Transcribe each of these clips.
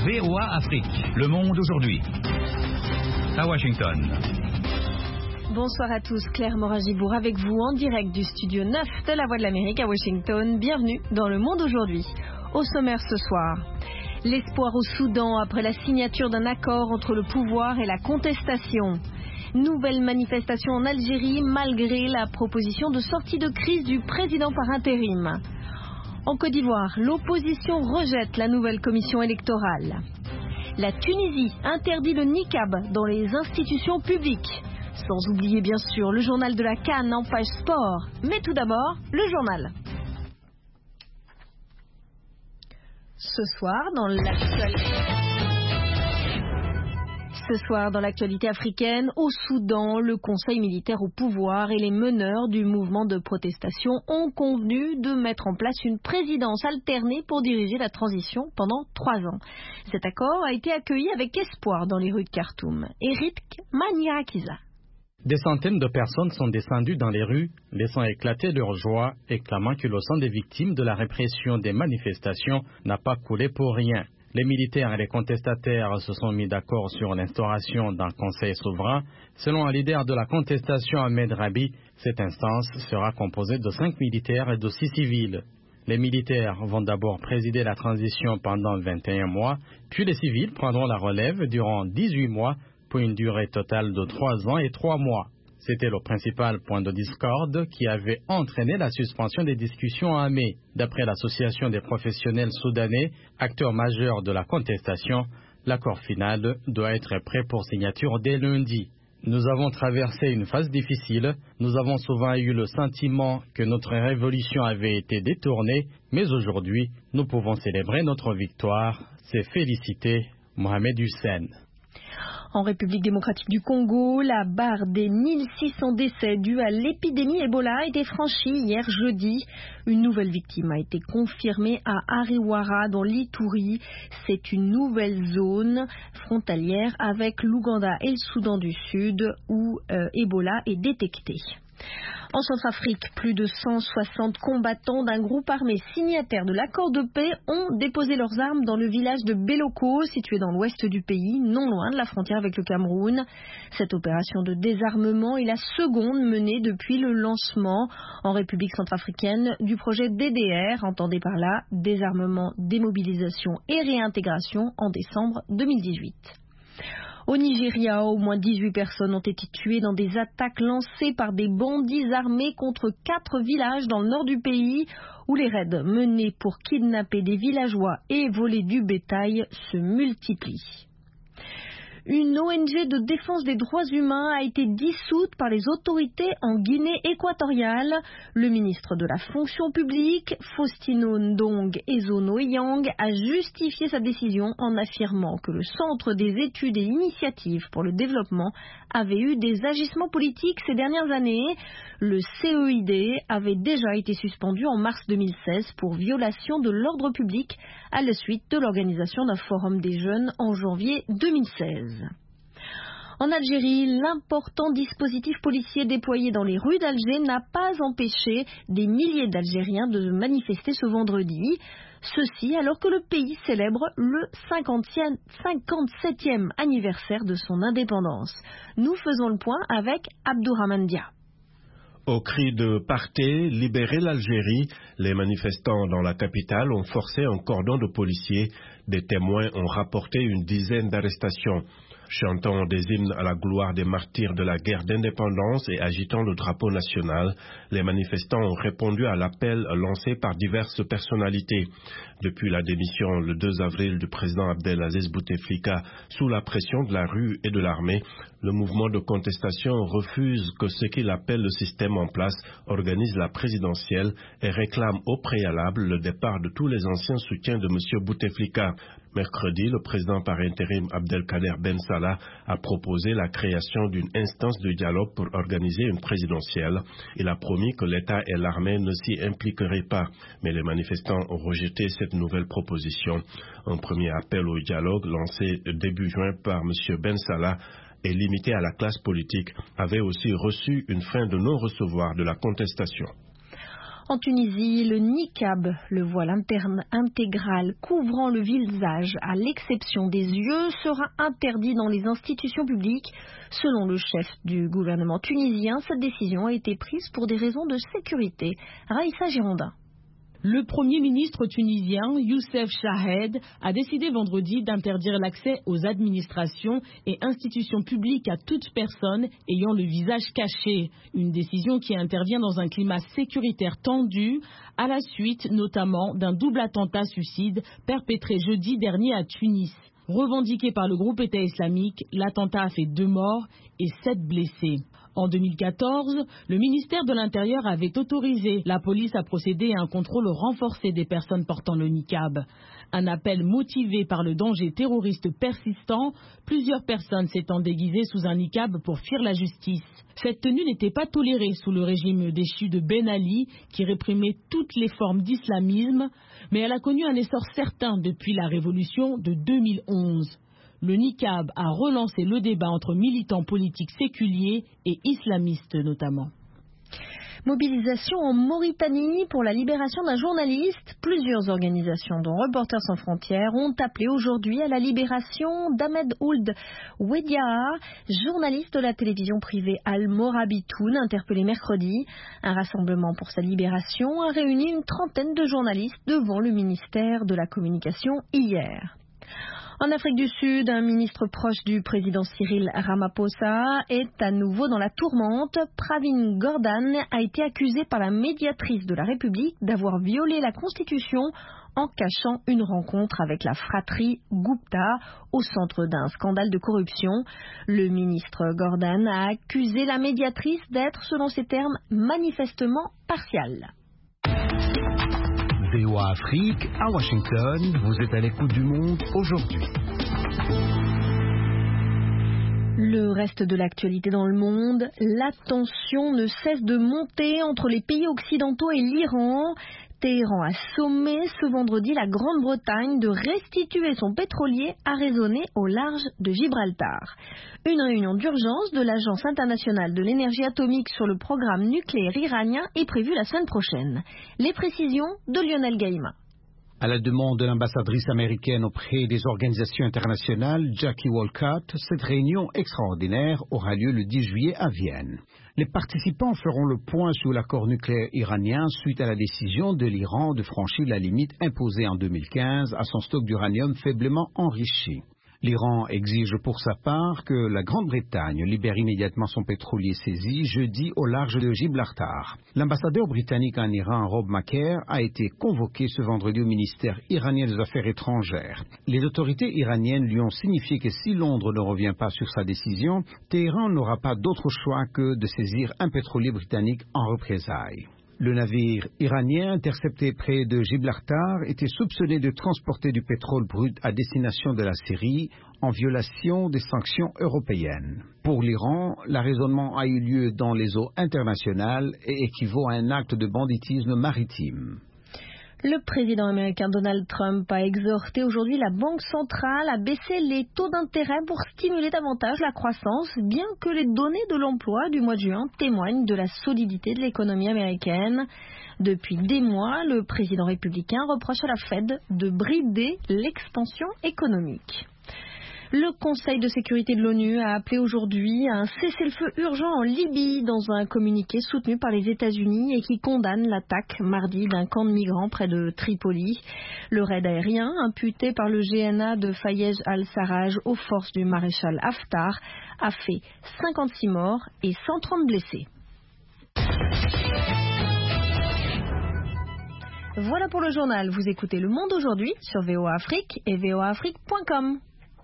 VOA Afrique, le monde aujourd'hui. À Washington. Bonsoir à tous, Claire Morin-Gibourg avec vous en direct du studio 9 de la Voix de l'Amérique à Washington. Bienvenue dans le monde aujourd'hui. Au sommaire ce soir, l'espoir au Soudan après la signature d'un accord entre le pouvoir et la contestation. Nouvelle manifestation en Algérie malgré la proposition de sortie de crise du président par intérim. En Côte d'Ivoire, l'opposition rejette la nouvelle commission électorale. La Tunisie interdit le niqab dans les institutions publiques. Sans oublier bien sûr le journal de la CAN en page sport. Mais tout d'abord, le journal. Ce soir, dans l'actualité africaine, au Soudan, le Conseil militaire au pouvoir et les meneurs du mouvement de protestation ont convenu de mettre en place une présidence alternée pour diriger la transition pendant 3 ans. Cet accord a été accueilli avec espoir dans les rues de Khartoum. Eric Maniakiza. Des centaines de personnes sont descendues dans les rues, laissant éclater leur joie et clamant que le sang des victimes de la répression des manifestations n'a pas coulé pour rien. Les militaires et les contestataires se sont mis d'accord sur l'instauration d'un conseil souverain. Selon un leader de la contestation, Ahmed Rabi, cette instance sera composée de 5 militaires et de 6 civils. Les militaires vont d'abord présider la transition pendant 21 mois, puis les civils prendront la relève durant 18 mois pour une durée totale de 3 ans et 3 mois. C'était le principal point de discorde qui avait entraîné la suspension des discussions en mai. D'après l'Association des professionnels soudanais, acteur majeur de la contestation, l'accord final doit être prêt pour signature dès lundi. Nous avons traversé une phase difficile, nous avons souvent eu le sentiment que notre révolution avait été détournée, mais aujourd'hui, nous pouvons célébrer notre victoire. C'est félicité, Mohamed Hussein. En République démocratique du Congo, la barre des 1600 décès dus à l'épidémie Ebola a été franchie hier jeudi. Une nouvelle victime a été confirmée à Ariwara dans l'Ituri. C'est une nouvelle zone frontalière avec l'Ouganda et le Soudan du Sud où Ebola est détecté. En Centrafrique, plus de 160 combattants d'un groupe armé signataire de l'accord de paix ont déposé leurs armes dans le village de Beloko, situé dans l'ouest du pays, non loin de la frontière avec le Cameroun. Cette opération de désarmement est la seconde menée depuis le lancement en République centrafricaine du projet DDR, entendez par là désarmement, démobilisation et réintégration en décembre 2018. Au Nigeria, au moins 18 personnes ont été tuées dans des attaques lancées par des bandits armés contre 4 villages dans le nord du pays, où les raids menés pour kidnapper des villageois et voler du bétail se multiplient. Une ONG de défense des droits humains a été dissoute par les autorités en Guinée équatoriale. Le ministre de la fonction publique, Faustino Ndong Ezono Eyang, a justifié sa décision en affirmant que le Centre des études et initiatives pour le développement avait eu des agissements politiques ces dernières années. Le CEID avait déjà été suspendu en mars 2016 pour violation de l'ordre public à la suite de l'organisation d'un forum des jeunes en janvier 2016. En Algérie, l'important dispositif policier déployé dans les rues d'Alger n'a pas empêché des milliers d'Algériens de manifester ce vendredi. Ceci alors que le pays célèbre le 57e anniversaire de son indépendance. Nous faisons le point avec Abdourahmane Dia. Au cri de partez, libérez l'Algérie, les manifestants dans la capitale ont forcé un cordon de policiers. Des témoins ont rapporté une dizaine d'arrestations. Chantant des hymnes à la gloire des martyrs de la guerre d'indépendance et agitant le drapeau national, les manifestants ont répondu à l'appel lancé par diverses personnalités. Depuis la démission le 2 avril du président Abdelaziz Bouteflika sous la pression de la rue et de l'armée, le mouvement de contestation refuse que ce qu'il appelle le système en place organise la présidentielle et réclame au préalable le départ de tous les anciens soutiens de M. Bouteflika. Mercredi, le président par intérim Abdelkader Ben Salah a proposé la création d'une instance de dialogue pour organiser une présidentielle. Il a promis que l'État et l'armée ne s'y impliqueraient pas, mais les manifestants ont rejeté cette nouvelle proposition. Un premier appel au dialogue lancé début juin par M. Ben Salah et limité à la classe politique avait aussi reçu une fin de non-recevoir de la contestation. En Tunisie, le niqab, le voile interne intégral couvrant le visage à l'exception des yeux, sera interdit dans les institutions publiques. Selon le chef du gouvernement tunisien, cette décision a été prise pour des raisons de sécurité. Raïssa Girondin. Le Premier ministre tunisien, Youssef Chahed, a décidé vendredi d'interdire l'accès aux administrations et institutions publiques à toute personne ayant le visage caché. Une décision qui intervient dans un climat sécuritaire tendu, à la suite notamment d'un double attentat suicide perpétré jeudi dernier à Tunis. Revendiqué par le groupe État islamique, l'attentat a fait 2 morts et 7 blessés. En 2014, le ministère de l'Intérieur avait autorisé la police à procéder à un contrôle renforcé des personnes portant le niqab. Un appel motivé par le danger terroriste persistant, plusieurs personnes s'étant déguisées sous un niqab pour fuir la justice. Cette tenue n'était pas tolérée sous le régime déchu de Ben Ali, qui réprimait toutes les formes d'islamisme, mais elle a connu un essor certain depuis la révolution de 2011. Le niqab a relancé le débat entre militants politiques séculiers et islamistes notamment. Mobilisation en Mauritanie pour la libération d'un journaliste. Plusieurs organisations, dont Reporters sans frontières, ont appelé aujourd'hui à la libération d'Ahmed Ould Wedyaa, journaliste de la télévision privée Al-Morabitoun, interpellé mercredi. Un rassemblement pour sa libération a réuni une trentaine de journalistes devant le ministère de la Communication hier. En Afrique du Sud, un ministre proche du président Cyril Ramaphosa est à nouveau dans la tourmente. Pravin Gordhan a été accusé par la médiatrice de la République d'avoir violé la Constitution en cachant une rencontre avec la fratrie Gupta au centre d'un scandale de corruption. Le ministre Gordhan a accusé la médiatrice d'être, selon ses termes, manifestement partiale. VOA Afrique, à Washington, vous êtes à l'écoute du monde aujourd'hui. Le reste de l'actualité dans le monde, la tension ne cesse de monter entre les pays occidentaux et l'Iran. Téhéran a sommé ce vendredi la Grande-Bretagne de restituer son pétrolier arraisonné au large de Gibraltar. Une réunion d'urgence de l'Agence internationale de l'énergie atomique sur le programme nucléaire iranien est prévue la semaine prochaine. Les précisions de Lionel Gaïma. À la demande de l'ambassadrice américaine auprès des organisations internationales, Jackie Wolcott, cette réunion extraordinaire aura lieu le 10 juillet à Vienne. Les participants feront le point sur l'accord nucléaire iranien suite à la décision de l'Iran de franchir la limite imposée en 2015 à son stock d'uranium faiblement enrichi. L'Iran exige pour sa part que la Grande-Bretagne libère immédiatement son pétrolier saisi jeudi au large de Gibraltar. L'ambassadeur britannique en Iran, Rob Macaire, a été convoqué ce vendredi au ministère iranien des Affaires étrangères. Les autorités iraniennes lui ont signifié que si Londres ne revient pas sur sa décision, Téhéran n'aura pas d'autre choix que de saisir un pétrolier britannique en représailles. Le navire iranien intercepté près de Gibraltar était soupçonné de transporter du pétrole brut à destination de la Syrie en violation des sanctions européennes. Pour l'Iran, l'arraisonnement a eu lieu dans les eaux internationales et équivaut à un acte de banditisme maritime. Le président américain Donald Trump a exhorté aujourd'hui la Banque centrale à baisser les taux d'intérêt pour stimuler davantage la croissance, bien que les données de l'emploi du mois de juin témoignent de la solidité de l'économie américaine. Depuis des mois, le président républicain reproche à la Fed de brider l'expansion économique. Le Conseil de sécurité de l'ONU a appelé aujourd'hui à un cessez-le-feu urgent en Libye dans un communiqué soutenu par les États-Unis et qui condamne l'attaque mardi d'un camp de migrants près de Tripoli. Le raid aérien, imputé par le GNA de Fayez al-Sarraj aux forces du maréchal Haftar, a fait 56 morts et 130 blessés. Voilà pour le journal. Vous écoutez Le Monde aujourd'hui sur VOA Afrique et voaafrique.com.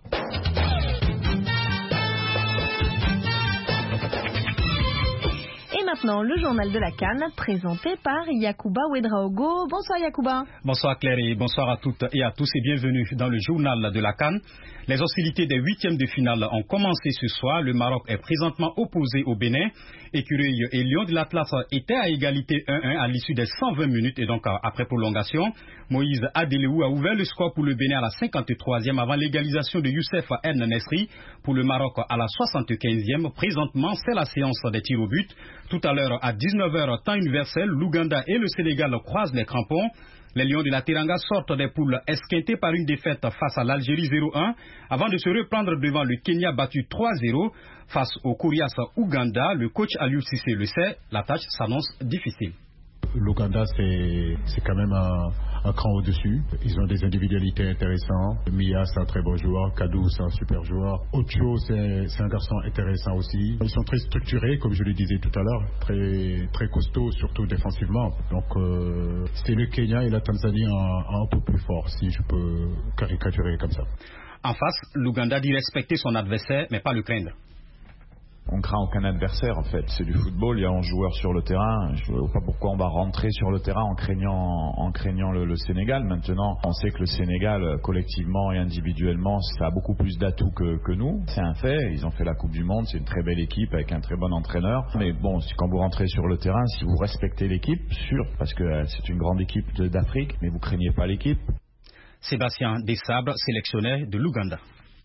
Et maintenant, le journal de la CAN, présenté par Yacouba Ouedraogo. Bonsoir Yacouba. Bonsoir Claire et bonsoir à toutes et à tous et bienvenue dans le journal de la CAN. Les hostilités des huitièmes de finale ont commencé ce soir. Le Maroc est présentement opposé au Bénin. Écureuil et Lion de l'Atlas étaient à égalité 1-1 à l'issue des 120 minutes et donc après prolongation. Moïse Adeleou a ouvert le score pour le Bénin à la 53e avant l'égalisation de Youssef En Nesri pour le Maroc à la 75e. Présentement, c'est la séance des tirs au but. Tout à l'heure, à 19h, temps universel, l'Ouganda et le Sénégal croisent les crampons. Les Lions de la Teranga sortent des poules esquintées par une défaite face à l'Algérie 0-1 avant de se reprendre devant le Kenya battu 3-0 face au Coriace Ouganda. Le coach Aliou Cissé le sait, la tâche s'annonce difficile. L'Ouganda, c'est quand même un cran au-dessus. Ils ont des individualités intéressantes. Mia, c'est un très bon joueur. Kadou, c'est un super joueur. Ocho, c'est un garçon intéressant aussi. Ils sont très structurés, comme je le disais tout à l'heure. Très, très costauds, surtout défensivement. Donc, c'est le Kenya et la Tanzanie un peu plus fort, si je peux caricaturer comme ça. En face, l'Ouganda dit respecter son adversaire, mais pas le craindre. On craint aucun adversaire en fait, c'est du football, il y a 11 joueurs sur le terrain, je ne vois pas pourquoi on va rentrer sur le terrain en craignant le Sénégal. Maintenant, on sait que le Sénégal, collectivement et individuellement, ça a beaucoup plus d'atouts que nous, c'est un fait, ils ont fait la Coupe du Monde, c'est une très belle équipe avec un très bon entraîneur, mais bon, quand vous rentrez sur le terrain, si vous respectez l'équipe, sûr, parce que c'est une grande équipe d'Afrique, mais vous craignez pas l'équipe. Sébastien Desabre, sélectionneur de l'Ouganda.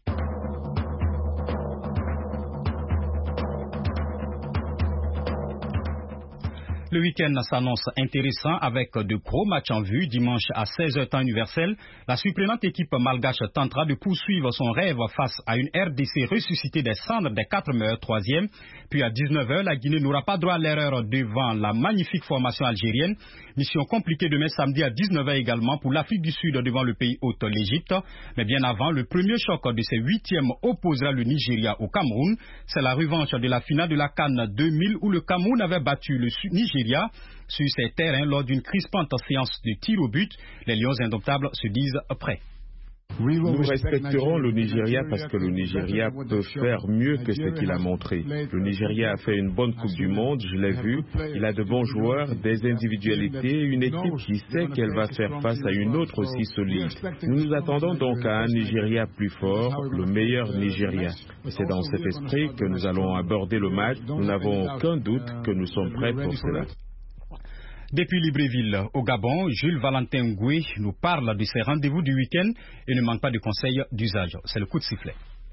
Le week-end s'annonce intéressant avec de gros matchs en vue. Dimanche à 16h temps universel, la surprenante équipe malgache tentera de poursuivre son rêve face à une RDC ressuscitée des cendres des 4 meilleurs troisièmes. Puis à 19h, la Guinée n'aura pas droit à l'erreur devant la magnifique formation algérienne. Mission compliquée demain samedi à 19h également pour l'Afrique du Sud devant le pays hôte, l'Égypte. Mais bien avant, le premier choc de ces 8e opposera le Nigeria au Cameroun. C'est la revanche de la finale de la CAN 2000 où le Cameroun avait battu le Nigeria sur ses terrains lors d'une crispante séance de tir au but. Les Lions indomptables se disent prêts. Nous respecterons le Nigeria parce que le Nigeria peut faire mieux que ce qu'il a montré. Le Nigeria a fait une bonne Coupe du Monde, je l'ai vu. Il a de bons joueurs, des individualités, une équipe qui sait qu'elle va faire face à une autre aussi solide. Nous nous attendons donc à un Nigeria plus fort, le meilleur Nigeria. C'est dans cet esprit que nous allons aborder le match. Nous n'avons aucun doute que nous sommes prêts pour cela. Depuis Libreville, au Gabon, Jules Valentin Ngoué nous parle de ses rendez-vous du week-end et ne manque pas de conseils d'usage. C'est le coup de sifflet.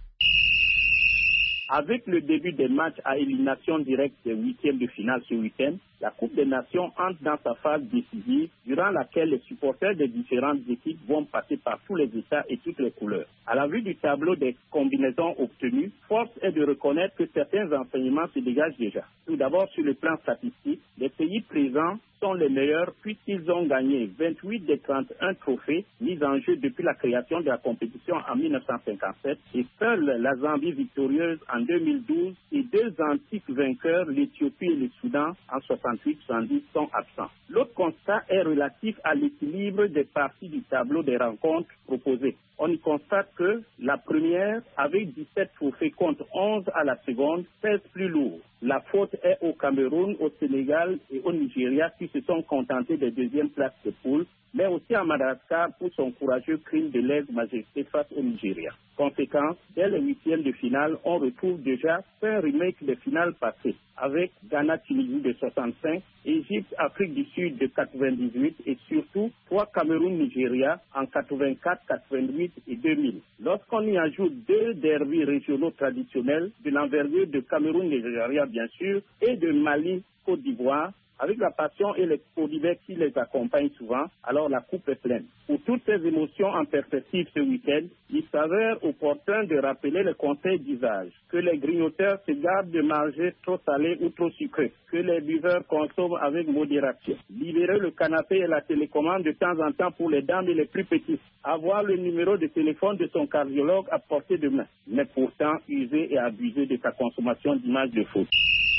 Avec le début des matchs à élimination directe des huitièmes de finale ce week-end, la Coupe des Nations entre dans sa phase décisive durant laquelle les supporters des différentes équipes vont passer par tous les états et toutes les couleurs. À la vue du tableau des combinaisons obtenues, force est de reconnaître que certains enseignements se dégagent déjà. Tout d'abord, sur le plan statistique, les pays présents sont les meilleurs puisqu'ils ont gagné 28 des 31 trophées mis en jeu depuis la création de la compétition en 1957 et seule la Zambie victorieuse en 2012 et deux antiques vainqueurs, l'Éthiopie et le Soudan en 68-70 sont absents. L'autre constat est relatif à l'équilibre des parties du tableau des rencontres proposées. On y constate que la première, avec 17 trophées contre 11 à la seconde, pèse plus lourd. La faute est au Cameroun, au Sénégal et au Nigeria qui se sont contentés des deuxièmes places de poule, mais aussi à Madagascar pour son courageux crime de lèse-majesté face au Nigeria. Conséquence, dès les huitièmes de finale, on retrouve déjà un remake des finales passées, avec Ghana-Tunisie de 65, Égypte-Afrique du Sud de 98 et surtout 3 Cameroun-Nigeria en 84, 88 et 2000. Lorsqu'on y ajoute 2 derbys régionaux traditionnels de l'envergure de Cameroun-Nigeria bien sûr et de Mali-Côte d'Ivoire, avec la passion et les codivets qui les accompagnent souvent, alors la coupe est pleine. Pour toutes ces émotions en perspective ce week-end, il s'avère opportun de rappeler les conseils d'usage. Que les grignoteurs se gardent de manger trop salé ou trop sucré. Que les buveurs consomment avec modération. Libérer le canapé et la télécommande de temps en temps pour les dames et les plus petites. Avoir le numéro de téléphone de son cardiologue à portée de main. Mais pourtant, user et abuser de sa consommation d'images de photos.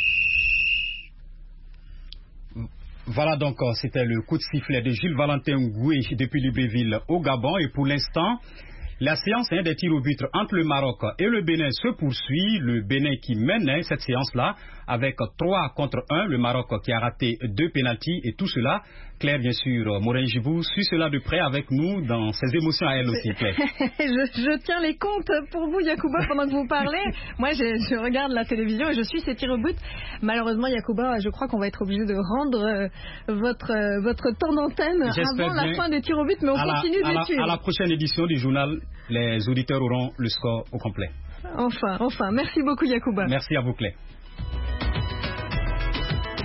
Voilà donc, c'était le coup de sifflet de Jules Valentin Ngoué depuis Libreville au Gabon. Et pour l'instant, la séance des tirs au but entre le Maroc et le Bénin se poursuit. Le Bénin qui mène cette séance-là avec 3 contre 1. Le Maroc qui a raté 2 pénaltys et tout cela. Claire, bien sûr, Morin-Gibou suit cela de près avec nous dans ses émotions à elle aussi, Claire. je tiens les comptes pour vous, Yacouba, pendant que vous parlez. Moi, je regarde la télévision et je suis ces tirs au but. Malheureusement, Yacouba, je crois qu'on va être obligé de rendre votre temps d'antenne avant la fin des tirs au but, mais on continue de suivre. À la prochaine édition du journal, les auditeurs auront le score au complet. Enfin. Merci beaucoup, Yacouba. Merci à vous, Claire.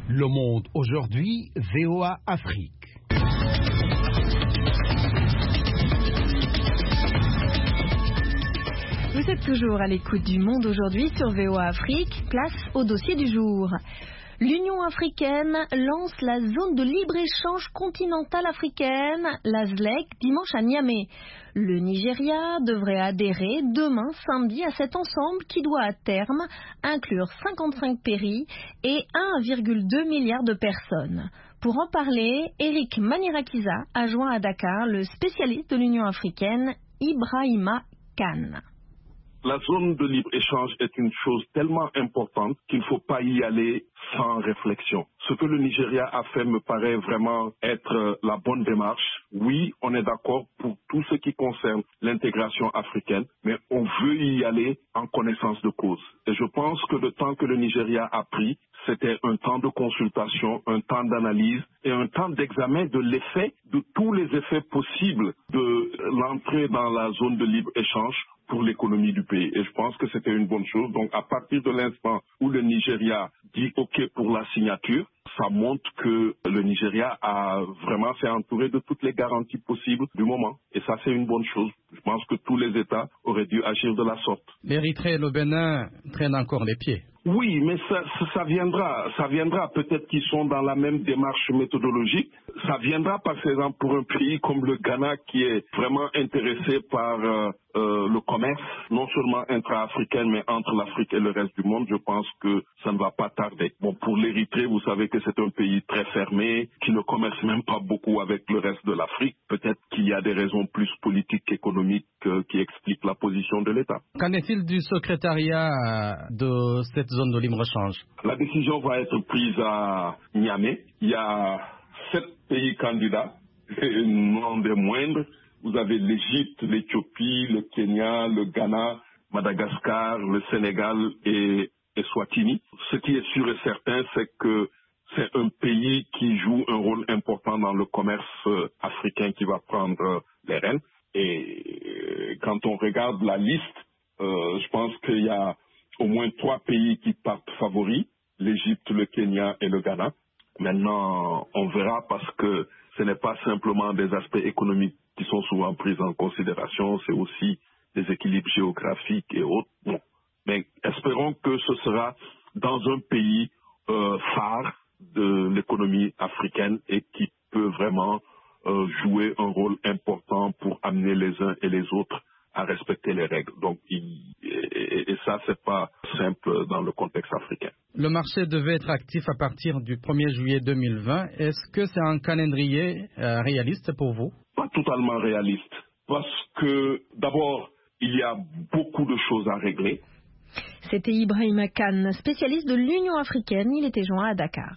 Le Monde aujourd'hui, VOA Afrique. Vous êtes toujours à l'écoute du Monde aujourd'hui sur VOA Afrique. Place au dossier du jour. L'Union africaine lance la zone de libre-échange continentale africaine, la ZLEC, dimanche à Niamey. Le Nigeria devrait adhérer demain, samedi, à cet ensemble qui doit à terme inclure 55 pays et 1,2 milliard de personnes. Pour en parler, Eric Manirakiza a joint à Dakar le spécialiste de l'Union africaine, Ibrahima Kane. La zone de libre-échange est une chose tellement importante qu'il ne faut pas y aller sans réflexion. Ce que le Nigeria a fait me paraît vraiment être la bonne démarche. Oui, on est d'accord pour tout ce qui concerne l'intégration africaine, mais on veut y aller en connaissance de cause. Et je pense que le temps que le Nigeria a pris, c'était un temps de consultation, un temps d'analyse et un temps d'examen de l'effet, de tous les effets possibles de l'entrée dans la zone de libre-échange pour l'économie du pays. Et je pense que c'était une bonne chose. Donc, à partir de l'instant où le Nigeria dit OK pour la signature, ça montre que le Nigeria a vraiment s'est entouré de toutes les garanties possibles du moment. Et ça, c'est une bonne chose. Je pense que tous les États auraient dû agir de la sorte. L'Érythrée et le Bénin traînent encore les pieds. Oui, mais ça viendra. Peut-être qu'ils sont dans la même démarche méthodologique. Ça viendra, par exemple, pour un pays comme le Ghana qui est vraiment intéressé par le commerce, non seulement intra-africain, mais entre l'Afrique et le reste du monde. Je pense que ça ne va pas tarder. Bon, pour l'Érythrée, vous savez que c'est un pays très fermé, qui ne commerce même pas beaucoup avec le reste de l'Afrique. Peut-être qu'il y a des raisons plus politiques qu'économiques qui expliquent la position de l'État. Qu'en est-il du secrétariat de cette zone de libre-échange? La décision va être prise à Niamey. Il y a 7 pays candidats, et non des moindres. Vous avez l'Égypte, l'Éthiopie, le Kenya, le Ghana, Madagascar, le Sénégal et Swatini. Ce qui est sûr et certain, c'est que c'est un pays qui joue un rôle important dans le commerce africain qui va prendre les rênes. Et quand on regarde la liste, je pense qu'il y a au moins 3 pays qui partent favoris, l'Égypte, le Kenya et le Ghana. Maintenant, on verra parce que ce n'est pas simplement des aspects économiques qui sont souvent pris en considération, c'est aussi des équilibres géographiques et autres. Bon. Mais espérons que ce sera dans un pays phare de l'économie africaine et qui peut vraiment jouer un rôle important pour amener les uns et les autres à respecter les règles. Donc, et ça, c'est pas simple dans le contexte africain. Le marché devait être actif à partir du 1er juillet 2020. Est-ce que c'est un calendrier réaliste pour vous? Pas totalement réaliste, parce que d'abord, il y a beaucoup de choses à régler. C'était Ibrahima Kane, spécialiste de l'Union africaine. Il était joint à Dakar.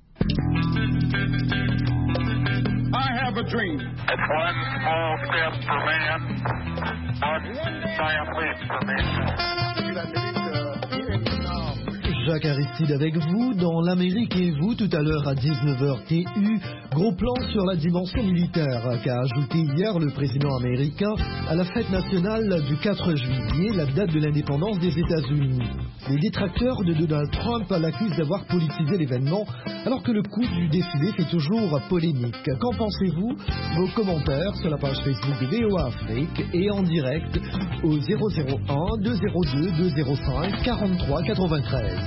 I have a dream. It's one small step for man, one giant leap for mankind. Jacques Aristide avec vous dans l'Amérique et vous tout à l'heure à 19h TU. Gros plan sur la dimension militaire qu'a ajouté hier le président américain à la fête nationale du 4 juillet, la date de l'indépendance des États-Unis. Les détracteurs de Donald Trump l'accusent d'avoir politisé l'événement alors que le coût du défilé fait toujours polémique. Qu'en pensez-vous? Vos commentaires sur la page Facebook de VOA Afrique et en direct au 001 202 205 43 93.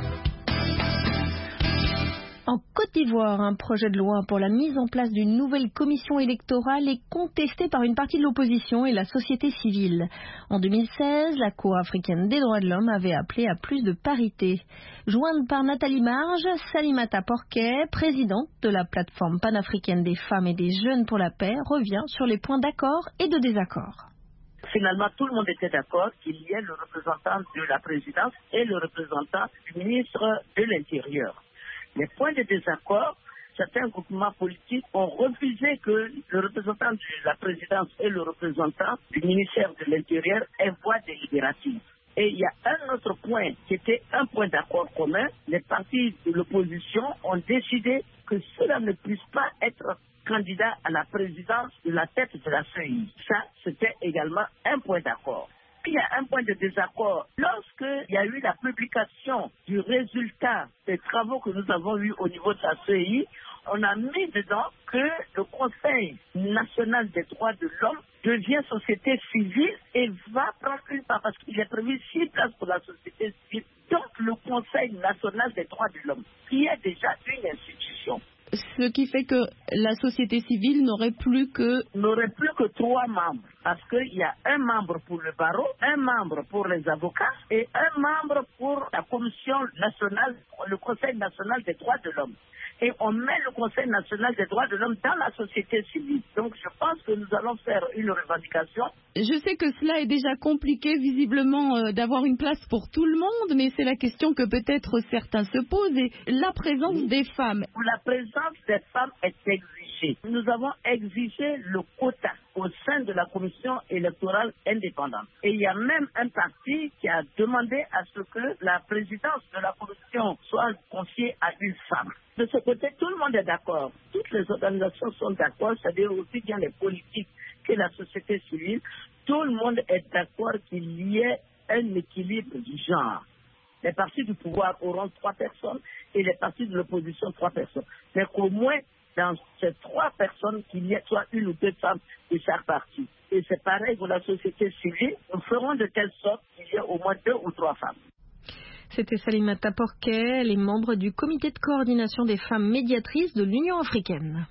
En Côte d'Ivoire, un projet de loi pour la mise en place d'une nouvelle commission électorale est contesté par une partie de l'opposition et la société civile. En 2016, la Cour africaine des droits de l'homme avait appelé à plus de parité. Jointe par Nathalie Marge, Salimata Porquet, présidente de la plateforme panafricaine des femmes et des jeunes pour la paix, revient sur les points d'accord et de désaccord. Finalement, tout le monde était d'accord qu'il y ait le représentant de la présidence et le représentant du ministre de l'Intérieur. Les points de désaccord, certains groupements politiques ont refusé que le représentant de la présidence et le représentant du ministère de l'Intérieur aient voix délibérative. Et il y a un autre point qui était un point d'accord commun. Les partis de l'opposition ont décidé que cela ne puisse pas être candidat à la présidence de la tête de la CEI. Ça, c'était également un point d'accord. Il y a un point de désaccord. Lorsqu'il y a eu la publication du résultat des travaux que nous avons eus au niveau de la CEI, on a mis dedans que le Conseil national des droits de l'homme devient société civile et va prendre une part, parce qu'il est prévu 6 places pour la société civile. Donc le Conseil national des droits de l'homme, qui est déjà une institution. Ce qui fait que la société civile n'aurait plus que 3 membres, parce qu'il y a un membre pour le barreau, un membre pour les avocats et un membre pour la Commission nationale, le Conseil national des droits de l'homme. Et on met le Conseil national des droits de l'homme dans la société civile. Donc je pense que nous allons faire une revendication. Je sais que cela est déjà compliqué visiblement d'avoir une place pour tout le monde, mais c'est la question que peut-être certains se posent. Et la présence des femmes. La présence des femmes est exigée. Nous avons exigé le quota au sein de la commission électorale indépendante. Et il y a même un parti qui a demandé à ce que la présidence de la commission soit confiée à une femme. De ce côté, tout le monde est d'accord. Toutes les organisations sont d'accord, c'est-à-dire aussi bien les politiques que la société civile. Tout le monde est d'accord qu'il y ait un équilibre du genre. Les partis du pouvoir auront 3 personnes et les partis de l'opposition 3 personnes. Mais qu'au moins, dans ces 3 personnes, qu'il y ait soit 1 ou 2 femmes de chaque parti. Et c'est pareil pour la société civile. Nous ferons de telle sorte qu'il y ait au moins 2 ou 3 femmes. C'était Salimata Porquet, elle est membre du comité de coordination des femmes médiatrices de l'Union africaine.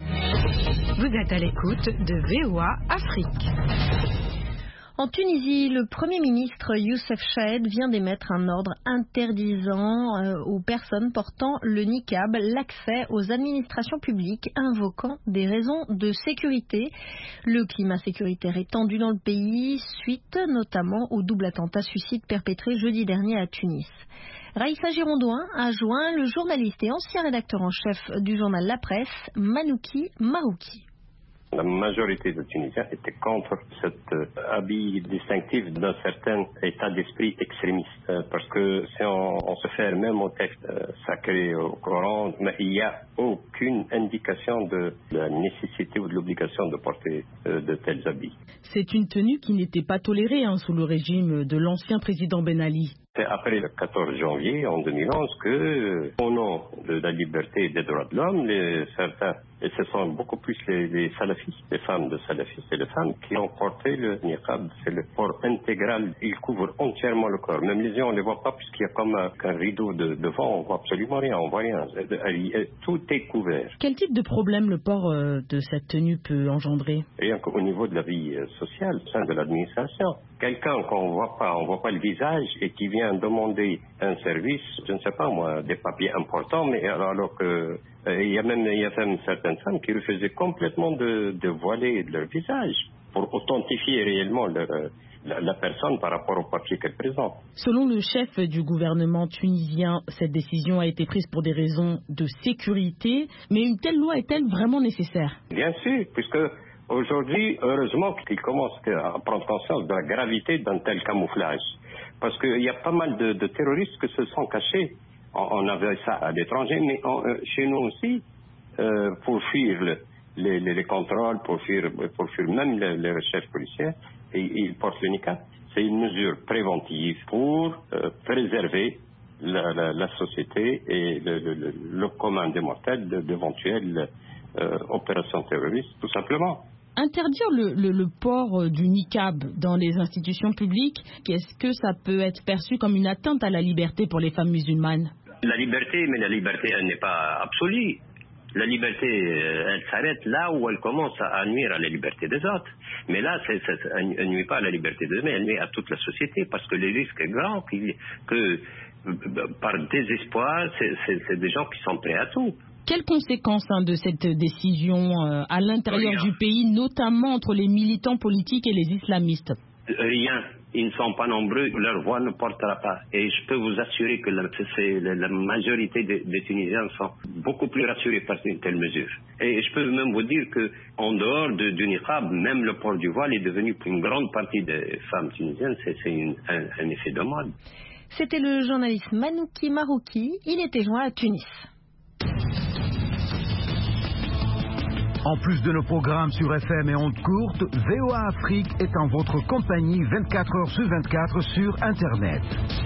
Vous êtes à l'écoute de VOA Afrique. En Tunisie, le Premier ministre Youssef Chahed vient d'émettre un ordre interdisant aux personnes portant le niqab l'accès aux administrations publiques, invoquant des raisons de sécurité. Le climat sécuritaire est tendu dans le pays, suite notamment au double attentat suicide perpétré jeudi dernier à Tunis. Raïssa Girondouin a joint le journaliste et ancien rédacteur en chef du journal La Presse, Manouki Marouki. La majorité des Tunisiens étaient contre cet habit distinctif d'un certain état d'esprit extrémiste. Parce que si on se fait même au texte sacré au Coran, mais il n'y a aucune indication de la nécessité ou de l'obligation de porter de tels habits. C'est une tenue qui n'était pas tolérée sous le régime de l'ancien président Ben Ali. C'est après le 14 janvier en 2011 que, au nom de la liberté et des droits de l'homme, certains, et ce sont beaucoup plus les salafistes, les femmes de salafistes et les femmes qui ont porté le niqab. C'est le port intégral, il couvre entièrement le corps. Même les yeux, on ne les voit pas puisqu'il y a comme un rideau devant, on voit absolument rien, on voit rien. Tout est couvert. Quel type de problème le port de cette tenue peut engendrer? Rien qu'au niveau de la vie sociale, au sein de l'administration. Quelqu'un qu'on on voit pas le visage et qui vient demander un service, je ne sais pas moi, des papiers importants, mais alors que il y a même certaines femmes qui refusaient complètement de voiler leur visage pour authentifier réellement la personne par rapport aux papiers qu'elle présente. Selon le chef du gouvernement tunisien, cette décision a été prise pour des raisons de sécurité, mais une telle loi est-elle vraiment nécessaire? Bien sûr, puisque aujourd'hui, heureusement qu'ils commencent à prendre conscience de la gravité d'un tel camouflage. Parce qu'il y a pas mal de terroristes qui se sont cachés. On avait ça à l'étranger, mais chez nous aussi, pour fuir les contrôles, pour fuir même les recherches policières, et ils portent le niqab. C'est une mesure préventive pour préserver la société et le commun des mortels d'éventuelles opérations terroristes, tout simplement. Interdire le port du niqab dans les institutions publiques, est-ce que ça peut être perçu comme une atteinte à la liberté pour les femmes musulmanes? La liberté, mais la liberté, elle n'est pas absolue. La liberté, elle s'arrête là où elle commence à nuire à la liberté des autres. Mais là, elle ne nuit pas à la liberté des autres, mais elle nuit à toute la société, parce que le risque est grand que par désespoir, c'est des gens qui sont prêts à tout. Quelles conséquences de cette décision à l'intérieur du pays, notamment entre les militants politiques et les islamistes? Rien. Ils ne sont pas nombreux, leur voix ne portera pas. Et je peux vous assurer que la majorité des Tunisiens sont beaucoup plus rassurés par une telle mesure. Et je peux même vous dire qu'en dehors du niqab, même le port du voile est devenu pour une grande partie des femmes tunisiennes, c'est un effet de mode. C'était le journaliste Manouki Marouki, il était joint à Tunis. En plus de nos programmes sur FM et ondes courtes, VOA Afrique est en votre compagnie 24 heures sur 24 sur Internet.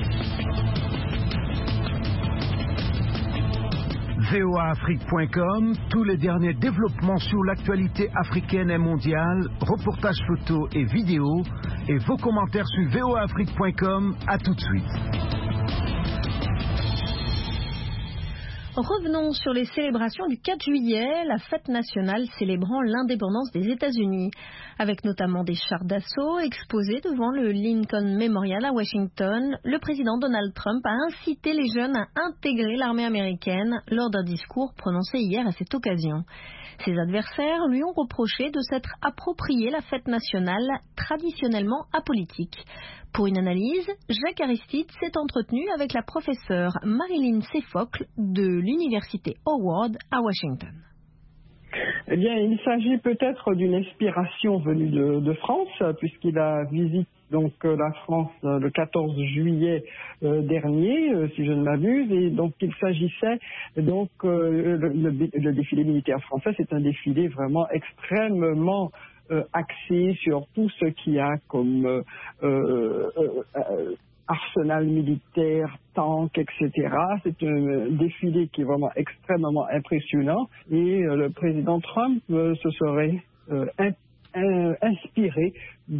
voaafrique.com, tous les derniers développements sur l'actualité africaine et mondiale, reportages photos et vidéos, et vos commentaires sur voaafrique.com. À tout de suite. Revenons sur les célébrations du 4 juillet, la fête nationale célébrant l'indépendance des États-Unis, avec notamment des chars d'assaut exposés devant le Lincoln Memorial à Washington. Le président Donald Trump a incité les jeunes à intégrer l'armée américaine lors d'un discours prononcé hier à cette occasion. Ses adversaires lui ont reproché de s'être approprié la fête nationale traditionnellement apolitique. Pour une analyse, Jacques Aristide s'est entretenu avec la professeure Marilyn Sefocle de l'université Howard à Washington. Eh bien, il s'agit peut-être d'une inspiration venue de France, puisqu'il a visité donc la France le 14 juillet dernier, si je ne m'abuse, et donc il s'agissait donc le défilé militaire français, c'est un défilé vraiment extrêmement axé sur tout ce qu'il y a comme arsenal militaire, tanks, etc. C'est un défilé qui est vraiment extrêmement impressionnant et le président Trump se serait inspiré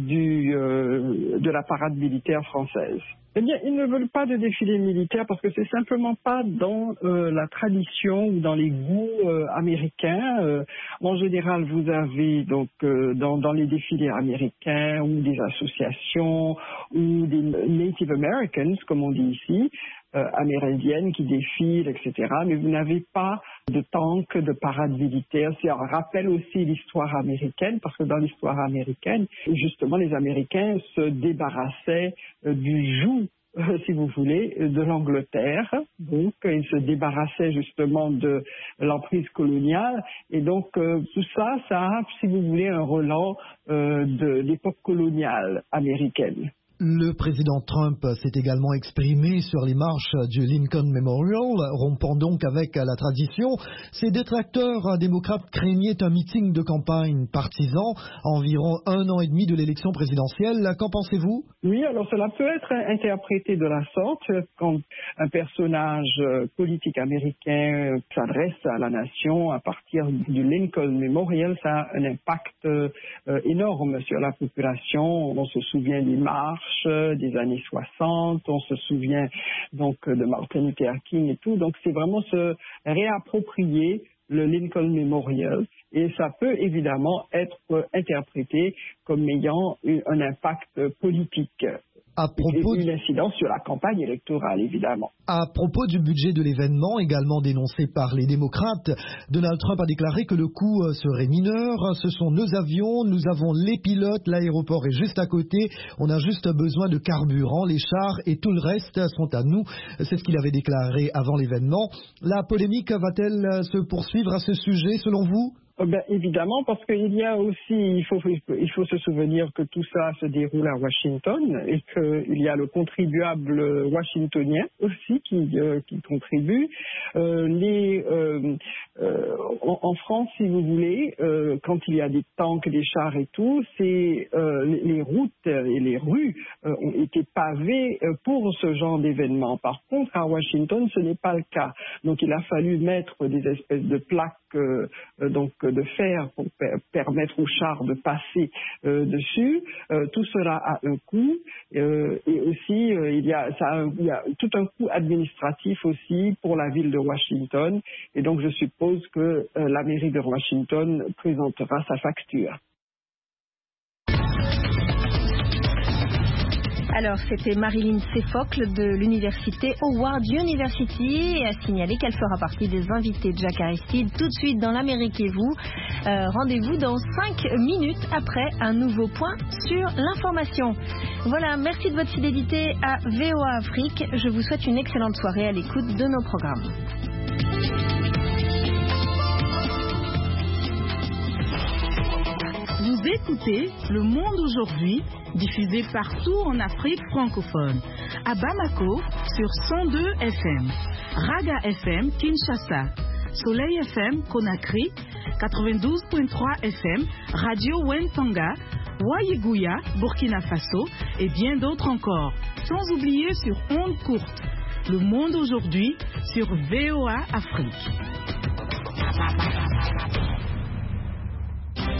de la parade militaire française. Eh bien, ils ne veulent pas de défilé militaire parce que c'est simplement pas dans la tradition ou dans les goûts américains. En général, vous avez donc dans les défilés américains ou des associations ou des Native Americans, comme on dit ici, amérindiennes qui défilent, etc. Mais vous n'avez pas de tank, de parade militaire. Ça rappelle aussi l'histoire américaine, parce que dans l'histoire américaine, justement, les Américains se débarrassaient du joug, si vous voulez, de l'Angleterre. Donc, ils se débarrassaient justement de l'emprise coloniale. Et donc, tout ça, ça a, si vous voulez, un relent de l'époque coloniale américaine. Le président Trump s'est également exprimé sur les marches du Lincoln Memorial, rompant donc avec la tradition. Ses détracteurs démocrates craignaient un meeting de campagne partisan à environ 1 an et demi de l'élection présidentielle. Qu'en pensez-vous? Oui, alors cela peut être interprété de la sorte quand un personnage politique américain s'adresse à la nation à partir du Lincoln Memorial. Ça a un impact énorme sur la population. On se souvient des marches des années 60, on se souvient donc de Martin Luther King et tout, donc c'est vraiment se réapproprier le Lincoln Memorial et ça peut évidemment être interprété comme ayant un impact politique. À propos une incidence sur la campagne électorale, évidemment. À propos du budget de l'événement, également dénoncé par les démocrates, Donald Trump a déclaré que le coût serait mineur. Ce sont nos avions, nous avons les pilotes, l'aéroport est juste à côté, on a juste besoin de carburant, les chars et tout le reste sont à nous. C'est ce qu'il avait déclaré avant l'événement. La polémique va-t-elle se poursuivre à ce sujet, selon vous ? Ben, évidemment, parce qu'il y a aussi, il faut se souvenir que tout ça se déroule à Washington et qu'il y a le contribuable washingtonien aussi qui contribue. En France, si vous voulez, quand il y a des tanks, des chars et tout, c'est les routes et les rues ont été pavées pour ce genre d'événement. Par contre, à Washington, ce n'est pas le cas. Donc, il a fallu mettre des espèces de plaques de fer pour permettre aux chars de passer dessus. Tout cela a un coût et aussi il y a tout un coût administratif aussi pour la ville de Washington et donc je suppose que la mairie de Washington présentera sa facture. Alors, c'était Marilyn Sefocle de l'université Howard University et a signalé qu'elle fera partie des invités de Jacques Aristide tout de suite dans l'Amérique et vous. Rendez-vous dans 5 minutes après un nouveau point sur l'information. Voilà, merci de votre fidélité à VOA Afrique. Je vous souhaite une excellente soirée à l'écoute de nos programmes. Vous écoutez Le Monde aujourd'hui, diffusé partout en Afrique francophone. À Bamako, sur 102 FM. Raga FM, Kinshasa. Soleil FM Conakry, 92.3 FM, Radio Wentanga, Wayeguya, Burkina Faso et bien d'autres encore. Sans oublier sur ondes courtes. Le monde aujourd'hui sur VOA Afrique.